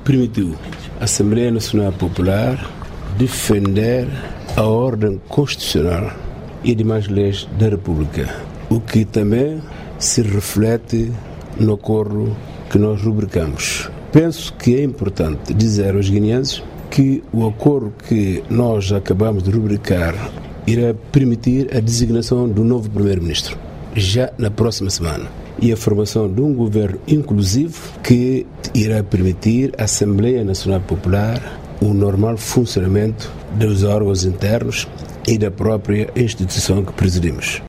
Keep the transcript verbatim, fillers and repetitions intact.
permitiu à Assembleia Nacional Popular defender a ordem constitucional e demais leis da República, o que também se reflete no acordo que nós rubricamos. Penso que é importante dizer aos guineenses que o acordo que nós acabamos de rubricar irá permitir a designação do novo primeiro-ministro já na próxima semana e a formação de um governo inclusivo que irá permitir à Assembleia Nacional Popular o normal funcionamento dos órgãos internos e da própria instituição que presidimos.